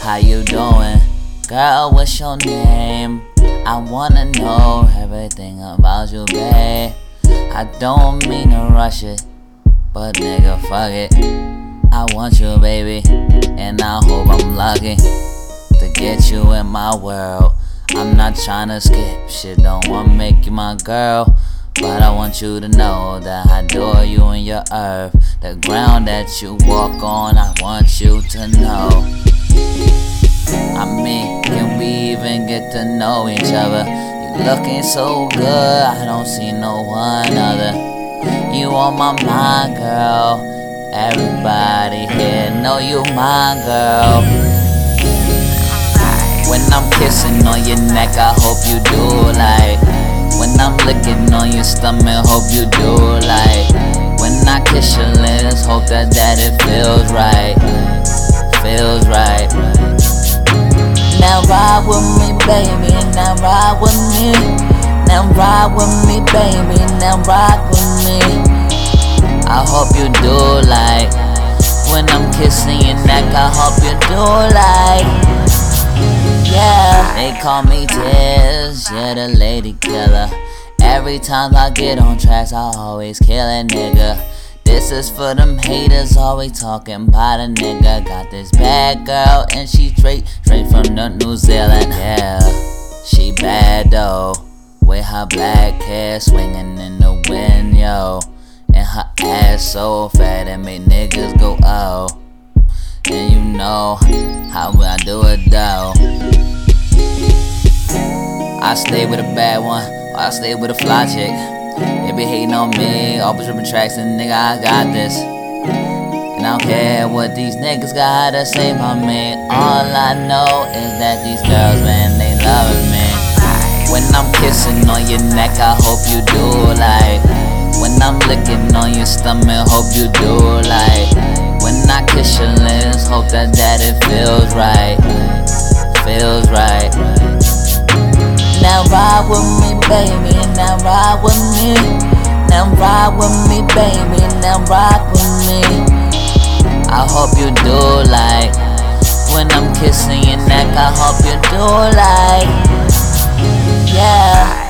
How you doing? Girl, what's your name? I wanna know everything about you, babe. I don't mean to rush it, but nigga, fuck it. I want you, baby, and I hope I'm lucky to get you in my world. I'm not tryna skip shit, don't wanna make you my girl, but I want you to know that I adore you and your earth. The ground that you walk on, I want you to know. I mean, can we even get to know each other? You looking so good, I don't see no one other. You on my mind, girl. Everybody here know you my girl. When I'm kissing on your neck, I hope you do like. When I'm licking on your stomach, hope you do like. When I kiss your lips, hope that it feels right. Feels right. Now ride with me, baby, now ride with me. Now ride with me, baby, now ride with me. I hope you do like. When I'm kissing your neck, I hope you do like. Yeah, they call me Tiz, yeah, the lady killer. Every time I get on tracks, I always kill a nigga. This is for them haters, always talking about a nigga. Got this bad girl and she straight from the New Zealand. Yeah, she bad though, with her black hair swinging in the wind, yo. And her ass so fat it make niggas go oh. And you know how I do it though. I stay with a bad one, or I stay with a fly chick. They be hating on me, always ripping tracks, and nigga, I got this. And I don't care what these niggas got to say about me. All I know is that these girls, man, they loving me. When I'm kissing on your neck, I hope you do like. When I'm licking on your stomach, hope you do like. When I kiss your lips, hope that it feels right. Feels right. Now ride with me, baby, now ride with me. Now ride with me, baby, now ride with me. I hope you do like. When I'm kissing your neck, I hope you do like. Yeah.